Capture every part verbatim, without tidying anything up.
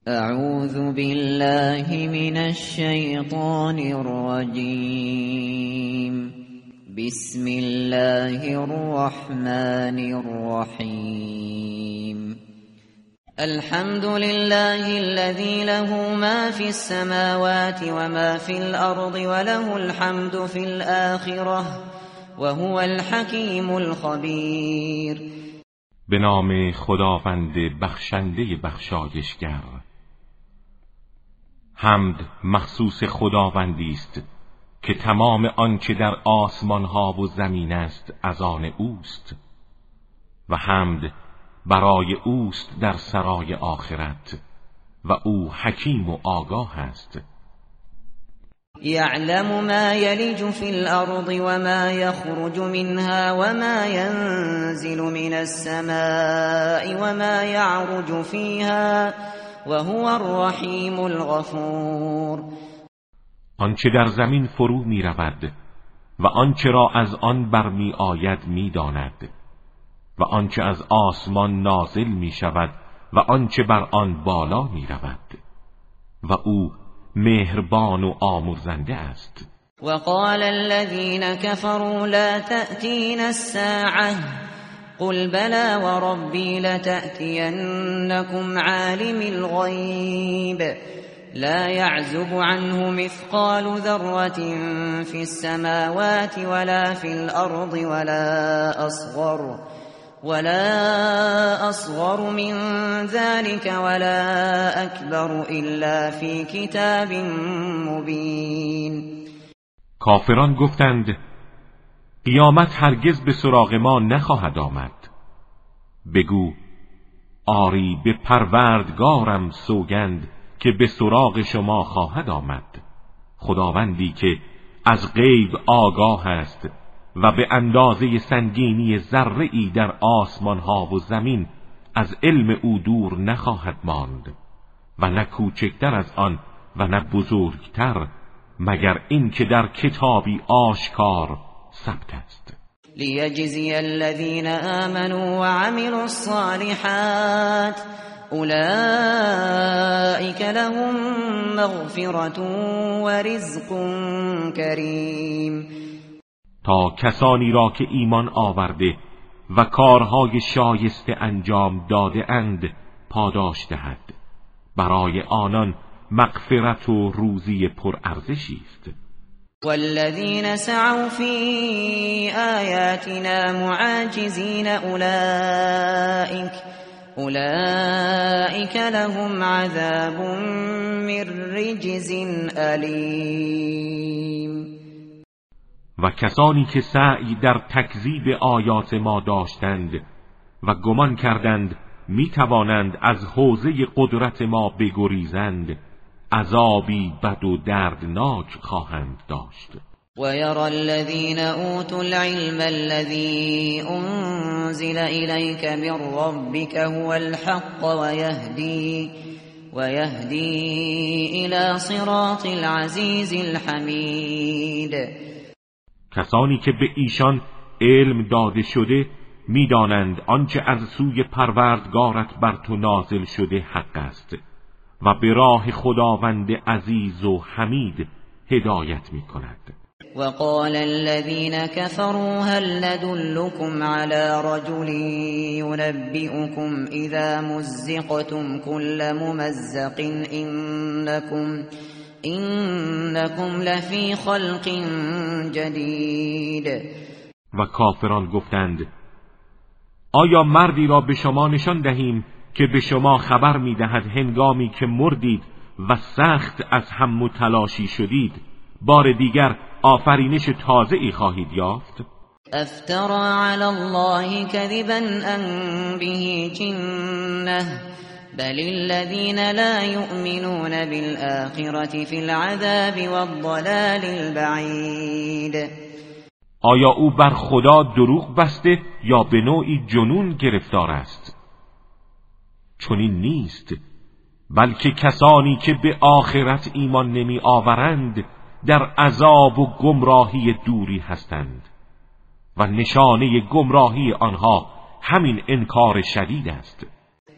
اعوذ بالله من الشیطان الرجیم. بسم الله الرحمن الرحیم. الحمد لله الذي له ما في السماوات وما في الأرض وله الحمد في الآخرة وهو الحكيم الخبير. به نام خداوند بخشنده بخشایشگر. حمد مخصوص خداوندی است که تمام آنچه در آسمان ها و زمین است از آن اوست و حمد برای اوست در سرای آخرت و او حکیم و آگاه است. یعلم ما یلج فی الارض وما یخرج منها وما ینزل من السماء وما یعرج فیها وهو الرحیم الغفور. آنچه در زمین فرو می رود و آنچه را از آن برمی آید می داند و آنچه از آسمان نازل می شود و آنچه بر آن بالا می رود و او مهربان و آمرزنده است. وقال الذين كفروا لا تأتينا الساعة قل بلى وربي لتأتينكم عالم الغيب لا يعزب عنه مثقال ذرة في السماوات ولا في الأرض ولا أصغر ولا أصغر من ذلك ولا أكبر إلا في كتاب مبين. کافران گفتند قیامت هرگز به سراغ ما نخواهد آمد. بگو آری به پروردگارم سوگند که به سراغ شما خواهد آمد، خداوندی که از غیب آگاه است و به اندازه سنگینی ذره‌ای در آسمان ها و زمین از علم او دور نخواهد ماند و نه کوچکتر از آن و نه بزرگتر مگر این که در کتابی آشکار ثبت است. لیجزی الذین آمنوا وعملوا الصالحات اولئک لهم مغفرة ورزق کریم. تا کسانی را که ایمان آورده و کارهای شایسته انجام داده اند پاداش دهد. برای آنان مغفرت و روزی پرارزشی است. والذین سعوا فی آیاتنا معاجزین اولئک اولئک لهم عذاب من رجز الیم. و کسانی که سعی در تکذیب آیات ما داشتند و گمان کردند می توانند از حوزه قدرت ما بگریزند، عذابی بد و دردناک خواهند داشت. و یرى الذین اوتوا العلم الذی انزل الیک من ربک هو الحق و یهدی و یهدی الی صراط العزیز الحمید. کسانی که به ایشان علم داده شده میدانند آنچه از سوی پروردگارت بر تو نازل شده حق است و به راه خداوند عزیز و حمید هدایت میکند. وقال الذين كفروا هل ندلكم على رجل ينبئكم إذا مزقتم كل ممزق إنكم إنكم لفي خلق جديد. و کافران گفتند آیا مردی را به شما نشان دهیم که به شما خبر میدهد هنگامی که مردید و سخت از هم متلاشی شدید بار دیگر آفرینش تازه ای خواهید یافت؟ افترا علی الله کذبا ان به جنه بل الذین لا یؤمنون بالآخرة فی العذاب والضلال البعید. آیا او بر خدا دروغ بسته یا به نوعی جنون گرفتار است؟ چنین نیست، بلکه کسانی که به آخرت ایمان نمی آورند در عذاب و گمراهی دوری هستند و نشانه گمراهی آنها همین انکار شدید است.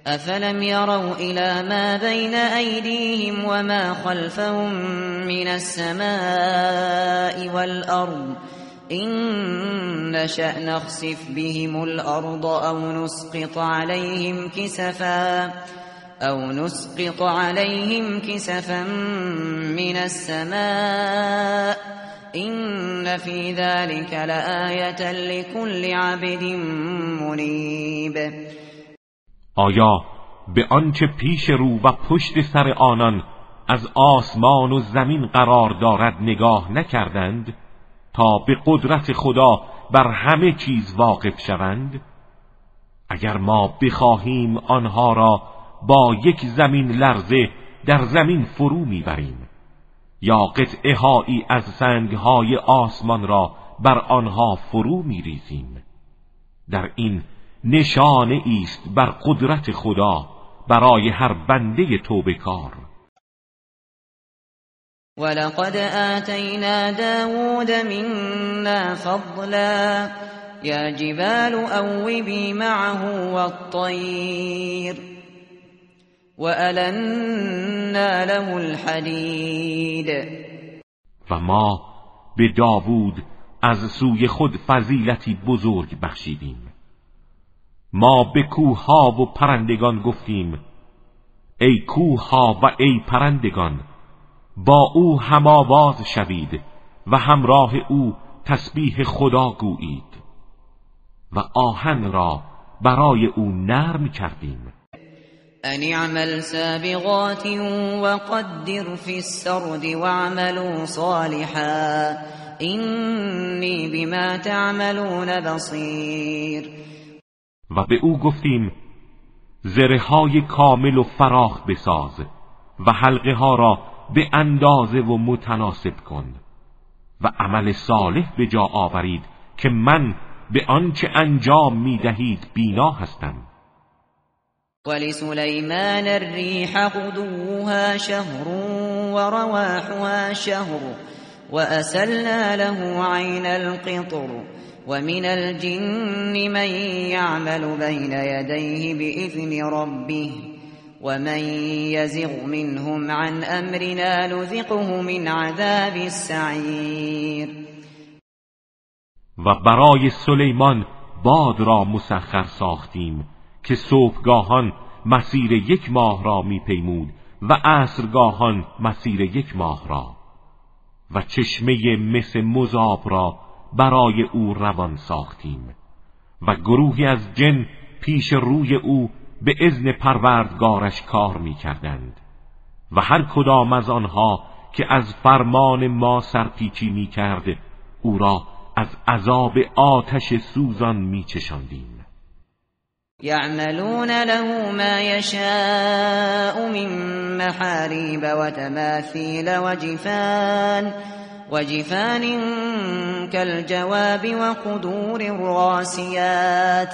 افلم يروا الى ما بين ایدیهم وما خلفهم من السماء والارض إن نشأ نخسف بهم الأرض أو نسقط عليهم كسفا أو نسقط عليهم كسفا من السماء إن في ذلك لآية لكل عبد منيب. آیا به آنچه پیش رو و پشت سر آنان از آسمان و زمین قرار دارد نگاه نکردند تا به قدرت خدا بر همه چیز واقف شوند؟ اگر ما بخواهیم آنها را با یک زمین لرزه در زمین فرو میبریم یا قطعه هایی از سنگهای آسمان را بر آنها فرو میریزیم، در این نشانه است بر قدرت خدا برای هر بنده توبه‌کار. ولقد آتینا داود منا فضلا یا جبال اوبی معه والطیر وألنا له الحدید. و ما به داوود از سوی خود فضیلتی بزرگ بخشیدیم. ما به کوه‌ها و پرندگان گفتیم ای کوه‌ها و ای پرندگان با او هم آواز شوید و همراه او تسبیح خدا گویید و آهن را برای او نرم کردیم. ان اعمل سابغات وقدر في السرد واعملوا صالحا اینی بما تعملون بصیر. و به او گفتیم زره های کامل و فراخ بساز و حلقه ها را به اندازه و متناسب کن و عمل صالح به جا آورید که من به آنچه انجام می دهید بینا هستم. ولسلیمان الریح غدوها شهر ورواحها شهر وأسلنا له عین القطر ومن الجن من يعمل بين يديه بإذن ربه ومن يزغ منهم عن أمرنا نذقه من عذاب السعیر. و برای سلیمان باد را مسخر ساختیم که صبحگاهان مسیر یک ماه را میپیمود و عصرگاهان مسیر یک ماه را و چشمه مس مذاب را برای او روان ساختیم و گروهی از جن پیش روی او به اذن پروردگارش کار میکردند و هر کدام از آنها که از فرمان ما سرپیچی میکرد او را از عذاب آتش سوزان میچشاندیم. یعملون له ما یشاء من محاریب و تماثیل و جفان وجفان كالجواب وقدور الراسيات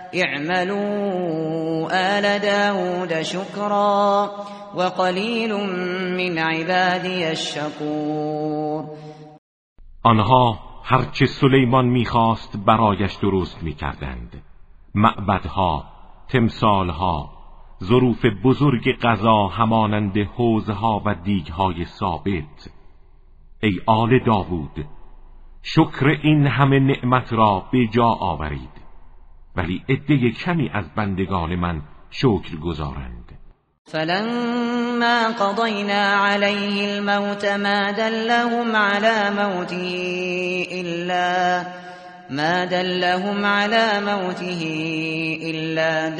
اعملوا آل داود شكرا وقلیل من عبادی الشکور. آنها هرچه سلیمان میخواست برایش درست میکردند، معبدها، تمثالها، ظروف بزرگ غذا همانند حوضها و دیگهای ثابت. ای آل داوود، شکر این همه نعمت را به جا آورید، ولی عده کمی از بندگان من شکر گزارند. فلما قضینا علیه الموت ما دلهم على موته الا ما دلهم على موته الا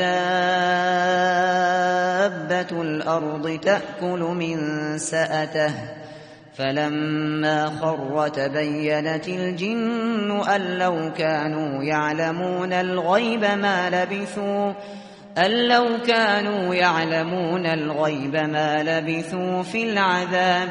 دابة الارض تأكل من سأته فلما خر تبينت الجن أن لو كانوا يعلمون الغيب ما لبثوا أن لو كانوا يعلمون الغيب ما لبثوا في العذاب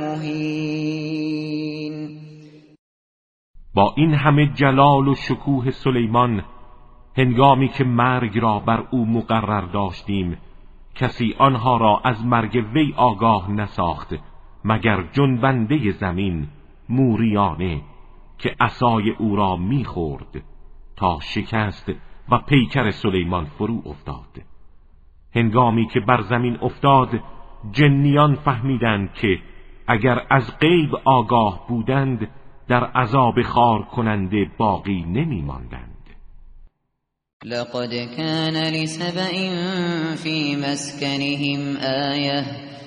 المهين. با این همه جلال و شکوه سلیمان، هنگامی که مرگ را بر او مقرر داشتیم، کسی آنها را از مرگ وی آگاه نساخت مگر جنبنده زمین موریانه که عصای او را میخورد تا شکست و پیکر سلیمان فرو افتاد. هنگامی که بر زمین افتاد جنیان فهمیدند که اگر از غیب آگاه بودند در عذاب خار کننده باقی نمی ماندند. لقد كان لسبإ في مسكنهم آية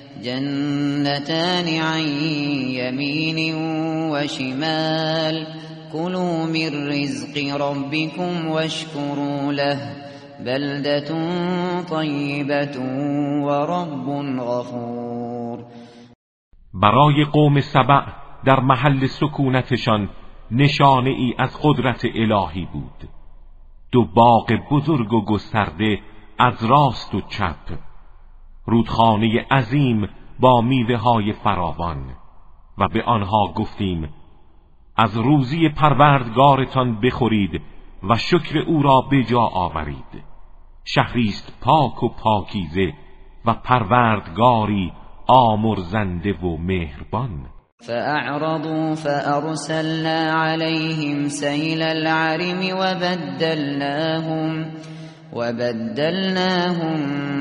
جنتان عن يمين وشمال كلوا من رزق ربكم واشكروا له بلدة طيبة ورب غفور. برای قوم سبع در محل سکونتشان نشانه ای از قدرت الهی بود. دو باغ بزرگ و گسترده از راست و چپ، رودخانه عظیم با میوه های فراوان، و به آنها گفتیم از روزی پروردگارتان بخورید و شکر او را به جا آورید. شهریست پاک و پاکیزه و پروردگاری آمرزنده و مهربان. فأعرضوا فأرسلنا عليهم سيل العرم وبدلناهم وبدلناهم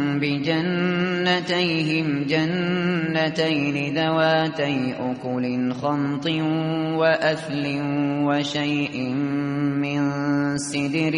بجنتيهم جنتين ذواتي أكل خمط وأثل وشيء من سدر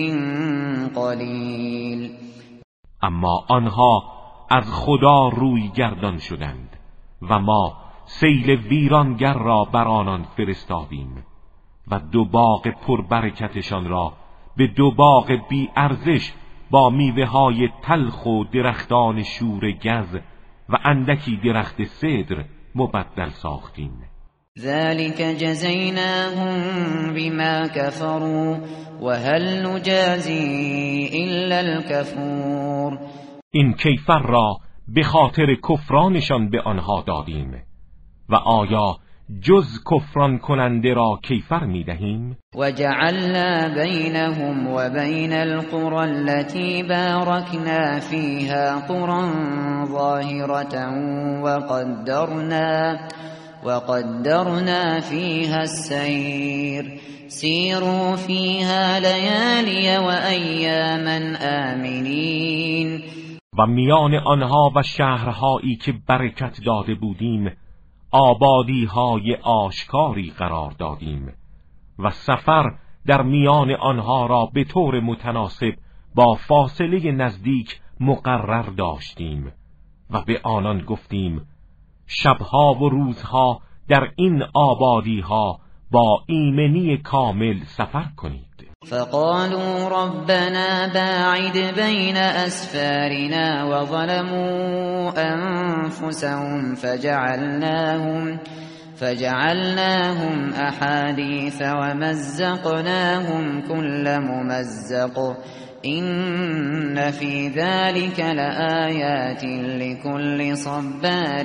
قليل. اما آنها از خدا روی گردان شدند و ما سیل ویرانگر را بر آنان فرستادیم و دو باغ پربرکتشان را به دو باغ بی ارزش با میوه های تلخ و درختان شور گز و اندکی درخت سدر مبدل ساختیم. ذلك جزیناهم بما كفروا وهل نجازی الا الكفور. این کیفر را به خاطر کفرانشان به آنها دادیم و آیا جز کفران کننده را کیفر می دهیم؟ و جعلنا بینهم و بین القرى التي باركنا فيها قرى ظاهرة وقدرنا وقدرنا فيها السير سيروا فيها ليالي و ایاما آمنین. و میان آنها و شهرهایی که برکت داده بودیم آبادی های آشکاری قرار دادیم و سفر در میان آنها را به طور متناسب با فاصله نزدیک مقرر داشتیم و به آنان گفتیم شبها و روزها در این آبادی ها با ایمنی کامل سفر کنید. فقالوا ربنا باعد بين أسفارنا وظلموا أنفسهم فجعلناهم فجعلناهم أحاديث ومزقناهم كل ممزق إن في ذلك لآيات لكل صبار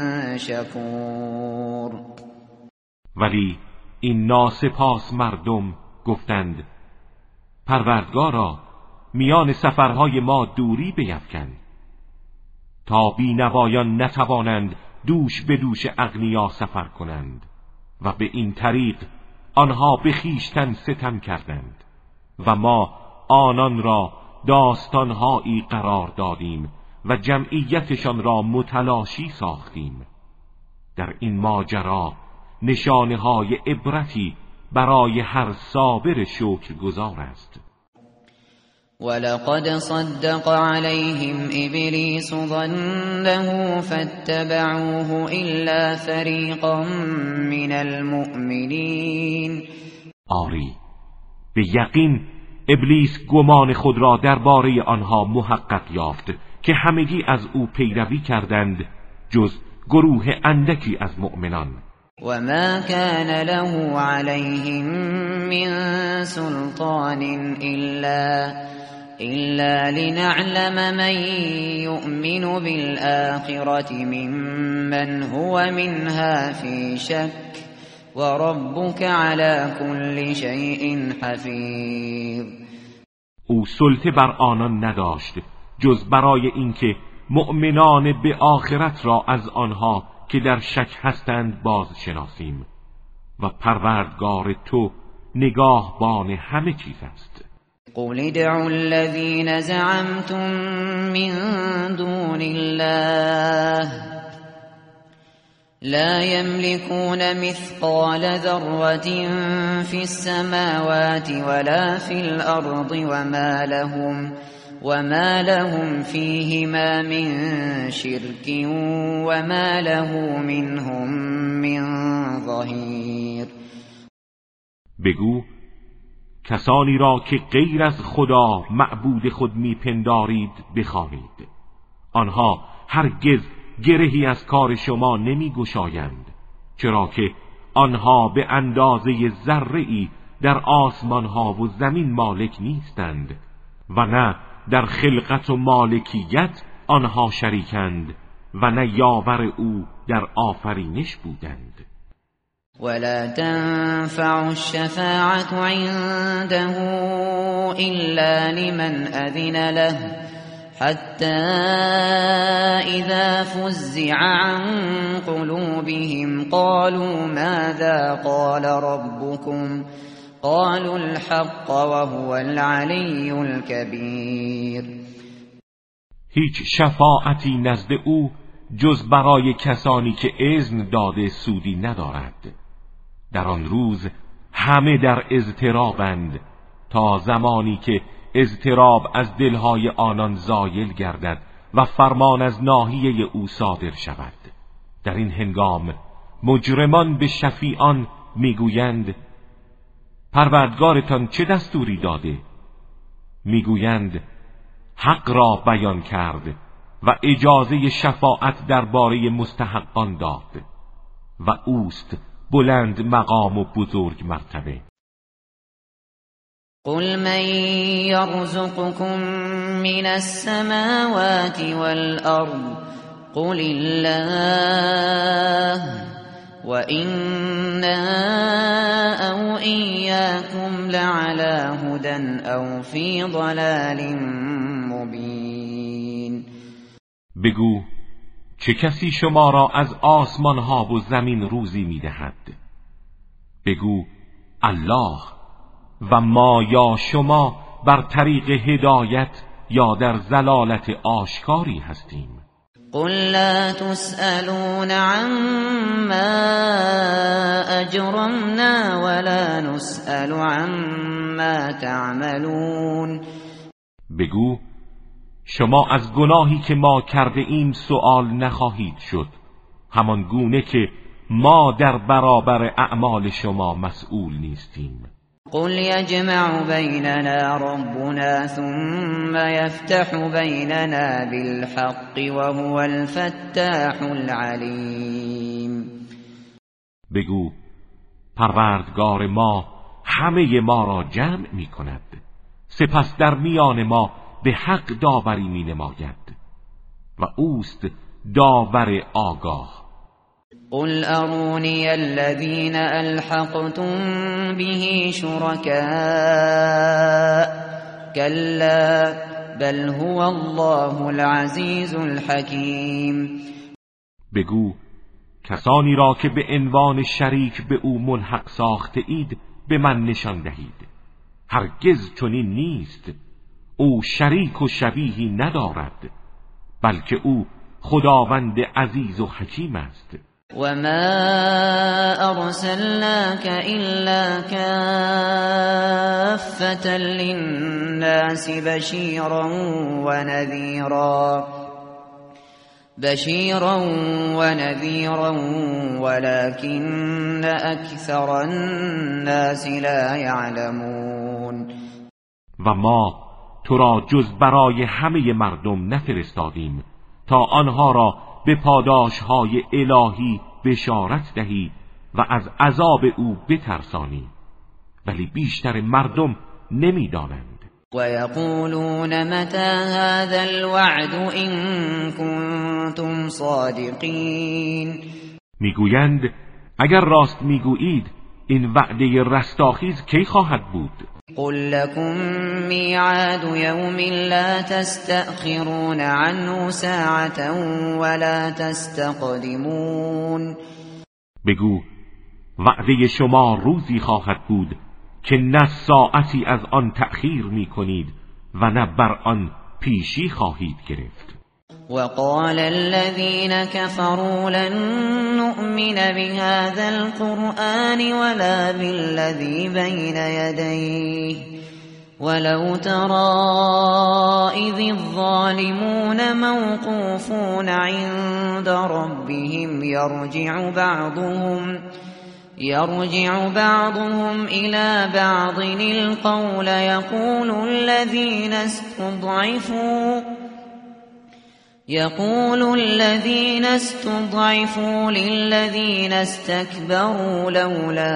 شكور. ولی این ناسپاس مردم گفتند پروردگارا میان سفرهای ما دوری بیفکن تا بینوایان نتوانند دوش به دوش اغنیا سفر کنند و به این طریق آنها به خویشتن ستم کردند و ما آنان را داستانهایی قرار دادیم و جمعیتشان را متلاشی ساختیم. در این ماجرا نشانه‌های عبرتی برای هر صابر شکرگزار است. ولقد صدق عليهم إبليس ظنه فاتبعوه إلا فريقا من المؤمنين. آری، به یقین ابلیس گمان خود را درباره آنها محقق یافت که همگی از او پیروی کردند جز گروه اندکی از مؤمنان. وما كان له عليهم من سلطان إلا إلا لنعلم من يؤمن بالآخرة ممن هو منها في شك وربك على كل شيء حفيظ. او سلطه بر آنان نداشت جز برای اینکه مؤمنان به آخرت را از آنها که در شک هستند باز شناسیم و پروردگار تو نگاهبان همه چیز است. قل ادعوا الذين زعمتم من دون الله لا يملكون مثقال ذرة في السماوات ولا في الأرض وما لهم وما لهم فيهما من شرك وما له منهم من ظهیر. بگو کسانی را که غیر از خدا معبود خود میپندارید بخوانید، آنها هرگز گرهی از کار شما نمی گشایند، چرا که آنها به اندازه ذره‌ای در آسمان ها و زمین مالک نیستند و نه در خلقت و مالکیت آنها شریکند و نه یاور او در آفرینش بودند. ولا تنفع الشفاعة عنده إلا لمن أذن له حتى إذا فزع عن قلوبهم قالوا ماذا قال ربكم قالوا الحق وهو العلي الكبير. هیچ شفاعتی نزد او جز برای کسانی که اذن داده سودی ندارد. در آن روز همه در اضطرابند تا زمانی که اضطراب از دلهای آنان زایل گردد و فرمان از ناحیه او صادر شود. در این هنگام مجرمان به شفیعان میگویند پروردگارتان چه دستوری داده؟ میگویند حق را بیان کرد و اجازه شفاعت درباره مستحقان داد و اوست بلند مقام و بزرگ مرتبه. قل من يرزقكم من السماوات والأرض قل الله وإنا أو إياكم لعلى هدى أو في ضلال مبين. بگو چه کسی شما را از آسمان ها و زمین روزی میدهد؟ بگو الله، و ما یا شما بر طریق هدایت یا در ضلالت آشکاری هستیم. قل لا تسألون عما اجرمنا ولا نسأل عما تعملون. بگو شما از گناهی که ما کرده ایم سؤال نخواهید شد، همان گونه که ما در برابر اعمال شما مسئول نیستیم. قل يجمع بيننا ربنا ثم يفتح بيننا بالحق وهو الفتاح العليم. بگو پروردگار ما همه ما را جمع می کند، سپس در میان ما به حق داوری می نماید و اوست داور آگاه. قل اروني الذين الحقتم به شركاء كلا بل هو الله العزيز الحكيم. بگو کسانی را که به عنوان شریک به او ملحق ساخته اید به من نشان دهید. هرگز چنین نیست، او شریک و شبیهی ندارد، بلکه او خداوند عزیز و حکیم است. وما أرسلناك إلا كافة للناس بشيرا ونذيرا بشيرا ونذيرا ولكن أكثر الناس لا يعلمون. و ما تو را جز برای همه مردم نفرستادیم تا آنها را به پاداش‌های الهی بشارت دهی و از عذاب او بترسانی، ولی بیشتر مردم نمی‌دانند. و یقولون متى هذا الوعد ان کنتم صادقین. میگویند اگر راست میگویید این وعده رستاخیز کی خواهد بود؟ قل لكم میعاد یوم لا تستأخرون عنه ساعة ولا تستقدمون. بگو وعده شما روزی خواهد بود که نه ساعتی از آن تأخیر می کنید و نه بر آن پیشی خواهید گرفت. وقال الذين كفروا لن نؤمن بهذا القرآن ولا بالذي بين يديه ولو ترى إذ الظالمون موقوفون عند ربهم يرجع بعضهم يرجع بعضهم إلى بعض القول يقول الذين استضعفوا يقول الذين استضعفوا للذين استكبروا لولا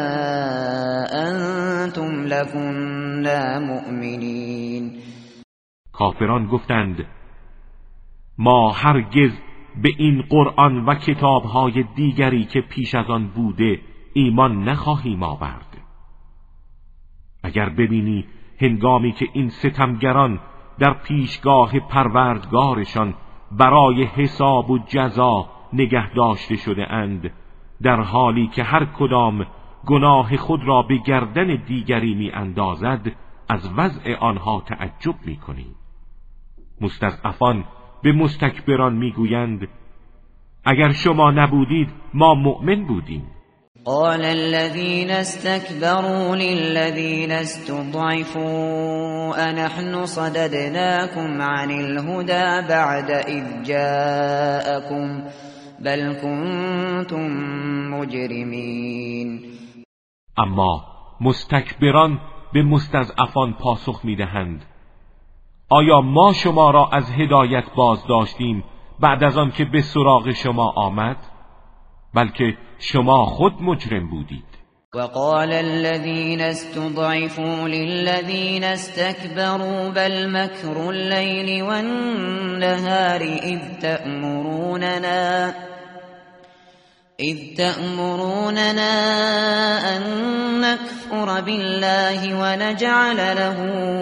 أنتم لكنا مؤمنين. کافران گفتند ما هرگز به این قرآن و کتابهای دیگری که پیش از آن بوده ایمان نخواهیم آورد. اگر ببینی هنگامی که این ستمگران در پیشگاه پروردگارشان برای حساب و جزا نگه داشته شده اند، در حالی که هر کدام گناه خود را به گردن دیگری می اندازد، از وضع آنها تعجب می کنی. مستضعفان به مستکبران می گویند اگر شما نبودید ما مؤمن بودیم. قال الذين استكبروا للذين استضعفوا أنحن صددناكم عن الهدى بعد إذ جاءكم بل كنتم مجرمين. اما مستکبران به مستضعفان پاسخ میدهند آیا ما شما را از هدایت باز داشتیم بعد از آن که به سراغ شما آمد؟ بلکه شما خود مجرم بودید. وقال الذين استضعفوا للذين استكبروا بل مكر الليل والنهار إذ تأمروننا إذ تأمروننا أن نكفر بالله ونجعل له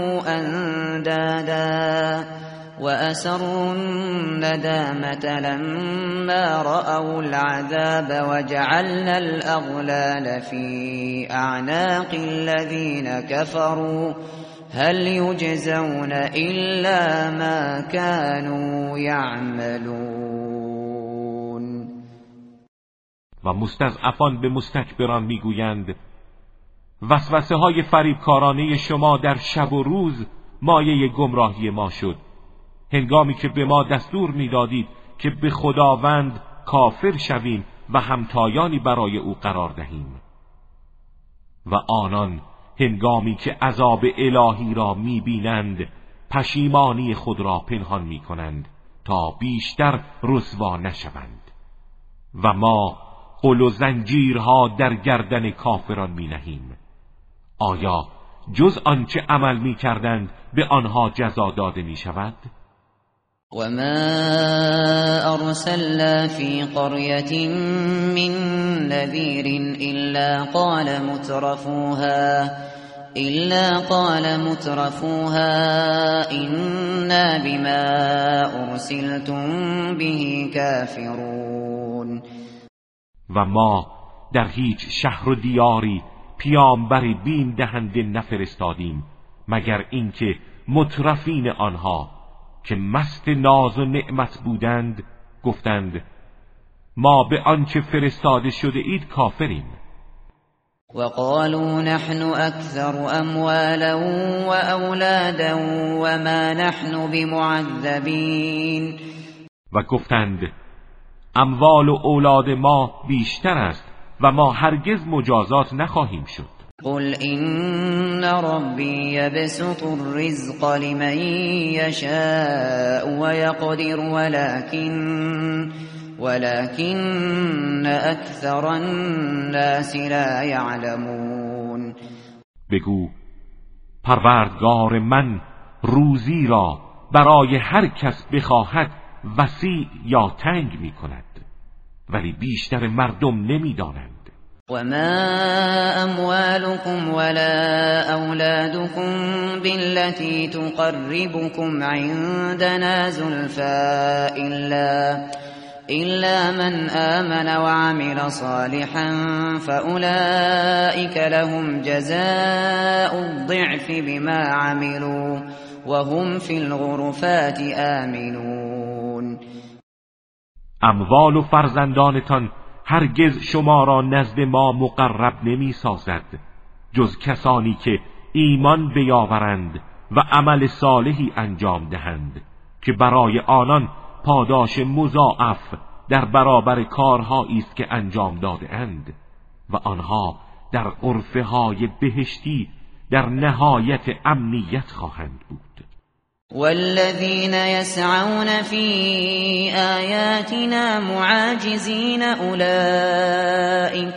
أندادا وأسروا الندامة لما رأوا العذاب وجعلنا الأغلال في أعناق الذين كفروا هل يجزون إلا ما كانوا يعملون. و مستضعفان به مستکبران میگویند وسوسه های فریبکارانه شما در شب و روز مایه گمراهی ما شد، هنگامی که به ما دستور میدادید که به خداوند کافر شویم و همتایانی برای او قرار دهیم. و آنان هنگامی که عذاب الهی را میبینند پشیمانی خود را پنهان میکنند تا بیشتر رسوا نشوند. و ما قل و زنجیرها در گردن کافران می نهیم. آیا جز آنچه عمل می کردند به آنها جزا داده می شود؟ وما أرسلنا في قرية من نذير إلا قال مترفوها إلا قال مترفوها إنا بما أرسلتم به كافرون. و ما در هیچ شهر و دیاری پیامبری بیم دهنده نفرستادیم مگر اینکه مترفین آنها که مست ناز و نعمت بودند گفتند ما به آنچه فرستاده شده اید کافریم. وقالوا نحن أكثر أموالا وأولادا وما نحن بمعذبين. و گفتند اموال و اولاد ما بیشتر است و ما هرگز مجازات نخواهیم شد. قل إن ربي يبسط الرزق لمن يشاء ويقدر ولكن ولكن أكثر الناس لا يعلمون. بگو پروردگار من روزی را برای هر کس بخواهد وسیع یا تنگ می کند ولی بیشتر مردم نمی دانند. وما أموالكم ولا أولادكم بالتي تقربكم عندنا زلفى إلا إلا من آمن وعمل صالحا فأولئك لهم جزاء الضعف بما عملوا وهم في الغرفات آمنون. اموال و فرزندانتان هرگز شما را نزد ما مقرب نمی سازد جز کسانی که ایمان بیاورند و عمل صالحی انجام دهند که برای آنان پاداش مضاعف در برابر کارهایی است که انجام داده اند و آنها در غرفه های بهشتی در نهایت امنیت خواهند بود. والذین یسعون فی آیاتنا معاجزین اولئک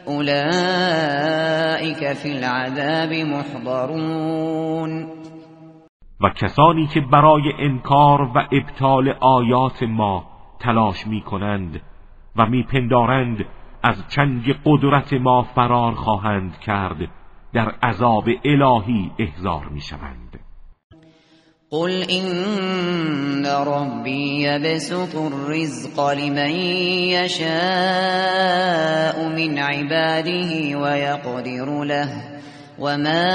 اولئک فی العذاب محضرون. و کسانی که برای انکار و ابطال آیات ما تلاش می کنند و می پندارند از چنگ قدرت ما فرار خواهند کرد در عذاب الهی احضار می شوند. قل إن ربي يبسط الرزق لمن يشاء من عباده ويقدر له وما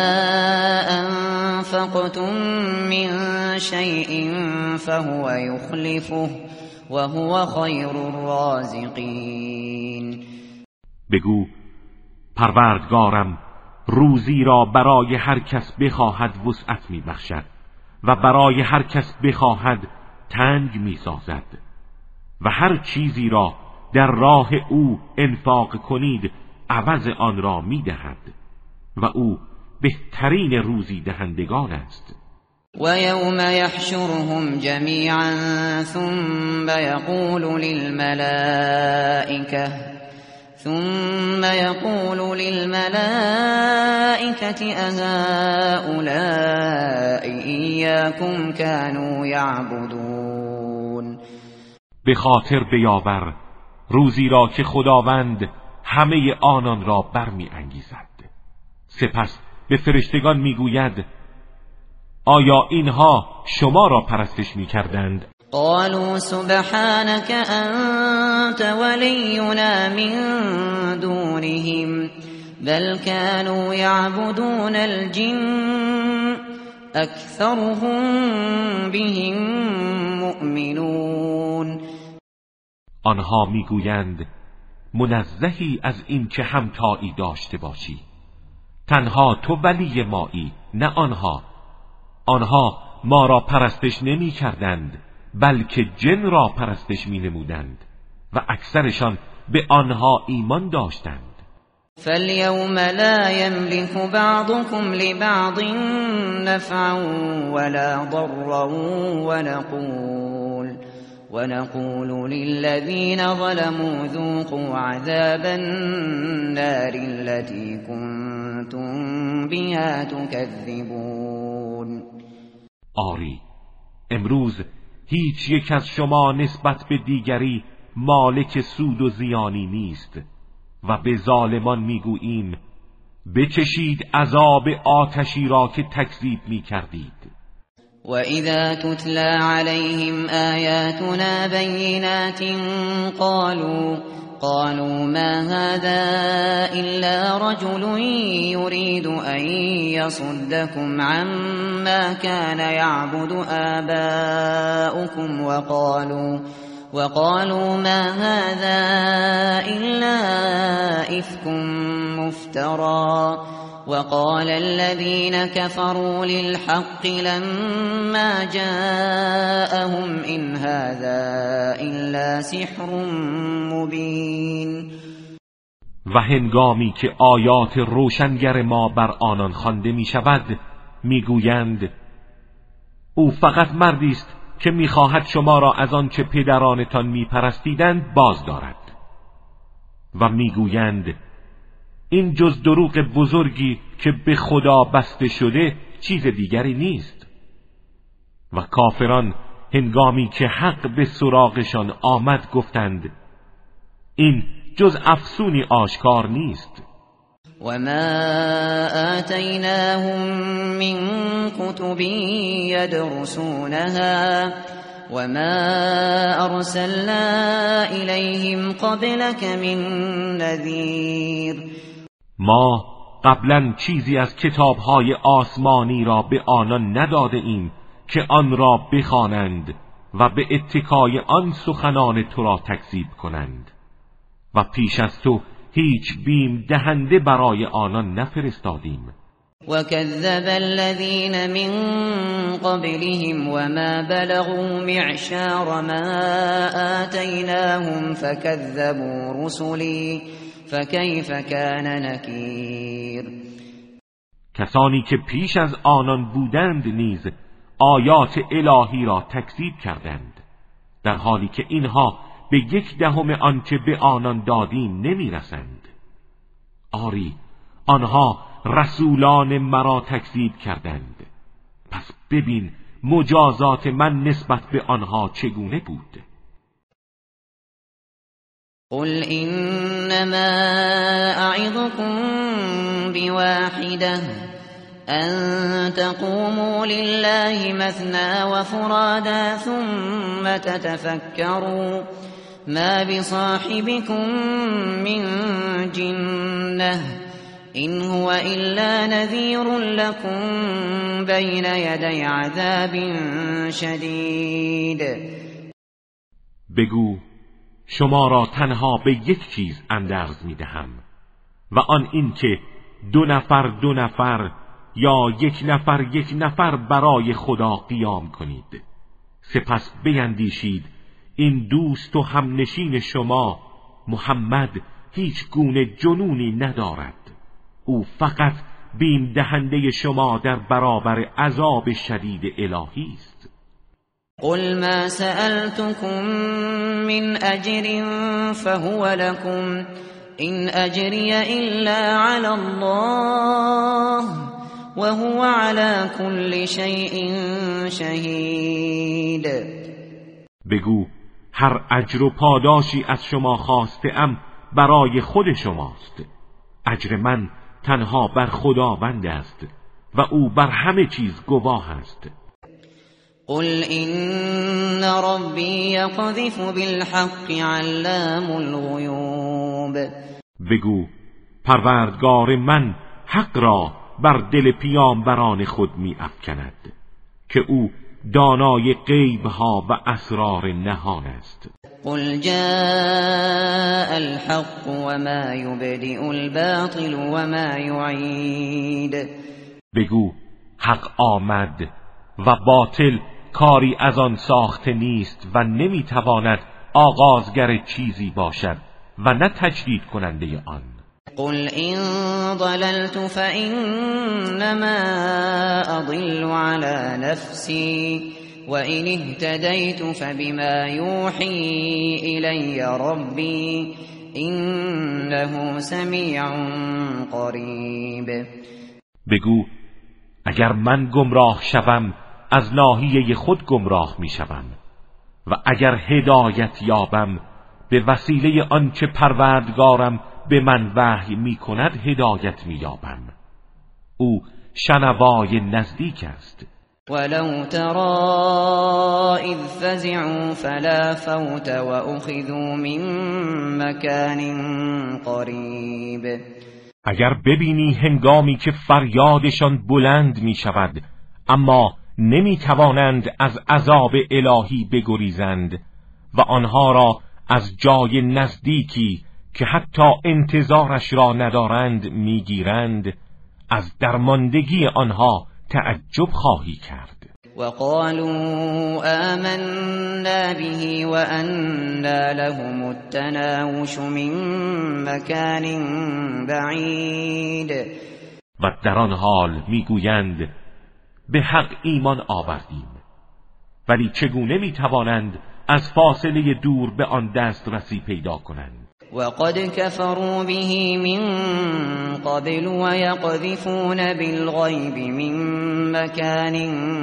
أنفقتم من شيء فهو يخلفه وهو خير الرازقين. بگو پروردگارم روزی را برای هر کس بخواهد وسعت می بخشد و برای هر کس بخواهد تنگ می سازد و هر چیزی را در راه او انفاق کنید عوض آن را می دهد و او بهترین روزی دهندگان است. و یوم یحشرهم جمیعا ثم یقول للملائکه ثم يقول للملائكة أهؤلاء إياكم كانوا يعبدون. به خاطر بیاور روزی را که خداوند همه آنان را برمی انگیزد. سپس به فرشتگان میگوید آیا اینها شما را پرستش میکردند؟ قالوا سبحانك أنت ولينا من دونهم بل كانوا يعبدون الجن أكثرهم بهم مؤمنون. آنها میگویند منزهی از این که همتایی داشته باشی، تنها تو ولی مایی نه آنها. آنها ما را پرستش نمی کردند بلکه جن را پرستش می نمودند و اکثرشان به آنها ایمان داشتند. فَالْيَوْمَ لَا يَمْلِكُ بَعْضُكُمْ لِبَعْضٍ نَفْعًا وَلَا ضَرًّا وَنَقُولُ وَنَقُولُ لِلَّذِينَ ظَلَمُوا ذُوقُوا عَذَابَ النَّارِ الَّتِي كُنتُم بِهَا تُكَذِّبُونَ. آری امروز هیچ یک از شما نسبت به دیگری مالک سود و زیانی نیست و به ظالمان میگوییم بچشید عذاب آتشی را که تکذیب میکردید. و اذا تتلى عليهم آیاتنا بینات قالوا قالوا ما هذا إلا رجل يريد أن يصدكم عما كان يعبد آباؤكم وقالوا وقالوا ما هذا إلا إفك مفترى وقال الذين كفروا للحق لما جاءهم إن هذا إلا سحر مبين. و هنگامی که آیات روشنگر ما بر آنان خوانده می شود می گویند او فقط مردی است که می خواهد شما را از آن چه پدرانتان می پرستیدند باز دارد و می گویند این جز دروغ بزرگی که به خدا بسته شده چیز دیگری نیست. و کافران هنگامی که حق به سراغشان آمد گفتند این جز افسونی آشکار نیست. و ما آتیناهم من کتب یدرسونها وما ارسلنا الیهم قبلك من نذیر. ما قبلا چیزی از کتابهای آسمانی را به آنان نداده ایم که آن را بخوانند و به اتکای آن سخنان تو را تکذیب کنند و پیش از تو هیچ بیم دهنده برای آنان نفرستادیم. وكذب الذين من قبلهم وما بلغوا معشار ما آتيناهم فكذبوا رسلي فكيف كان نكیر. کسانی که پیش از آنان بودند نیز آیات الهی را تکذیب کردند، در حالی که اینها به یک دهم آنچه به آنان دادیم نمیرسند. آری آنها رسولان مرا تکذیب کردند، پس ببین مجازات من نسبت به آنها چگونه بود. قل انما اعظكم بواحده ان تقوموا لله مثنى وفرادا ثم تتفكروا ما بصاحبكم من جنة إن هو إلا نذير لكم بين يدي عذاب شدید. بگو شما را تنها به یک چیز اندرز می دهم و آن این که دو نفر دو نفر یا یک نفر یک نفر برای خدا قیام کنید، سپس بیندیشید این دوست و همنشین شما محمد هیچ گونه جنونی ندارد، او فقط بیم دهنده شما در برابر عذاب شدید الهی است. قل ما سألتكم من اجر فهو لكم إن أجري إلا على الله وهو على كل شيء شهید. بگو هر اجر و پاداشی از شما خواسته ام برای خود شماست، اجر من تنها بر خداوند است و او بر همه چیز گواه است. قل إن ربي يقذف بالحق علام الغیوب. بگو پروردگار من حق را بر دل پیامبران خود می افکند که او دانای غیبها و اسرار نهان است. قل جاء الحق وما يبدئ الباطل وما يعید. بگو حق آمد و باطل کاری از آن ساخته نیست و نمیتواند آغازگر چیزی باشد و نه تجدید کننده آن. قل إن ضللت فإنما أضل على نفسي وإن اهتديت فبما يوحي إلي ربي إنه سميع قریب. بگو اگر من گمراه شوم از ناحیه خود گمراه می شوم و اگر هدایت یابم به وسیله آنچه پروردگارم به من وحی می کند هدایت می یابم. او شنوای نزدیک است. ولو ترى اذ فزعوا فلا فوت واخذوا من مكان قریب. اگر ببینی هنگامی که فریادشان بلند می شود اما نمی توانند از عذاب الهی بگریزند و آنها را از جای نزدیکی که حتی انتظارش را ندارند میگیرند، از درماندگی آنها تعجب خواهی کرد. وقالوا آمنا به وأنا لهم التناوش من مكان بعید. و در آن حال میگویند به حق ایمان آوردیم، ولی چگونه میتوانند از فاصله دور به آن دسترسی پیدا کنند؟ وقد كفروا به من قبل ويقذفون بالغیب من مكان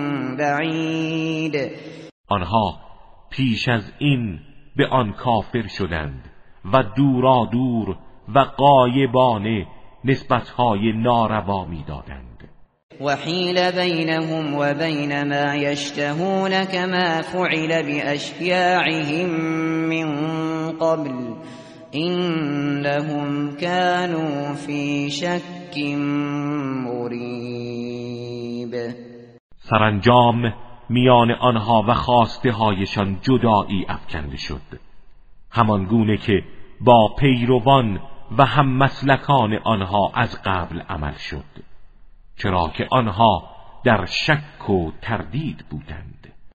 بعید. آنها پیش از این به آن کافر شدند و دورا دور و غایبانه نسبتهای ناروا می‌دادند. وحیل بینهم و بین ما یشتهون كما فعل بأشیاعهم من قبل إنهم كانوا في شك مریب. سرانجام میان آنها و خواسته هایشان جدایی افکنده شد، همان گونه که با پیروان و هم مسلکان آنها از قبل عمل شد، چرا که آنها در شک و تردید بودند.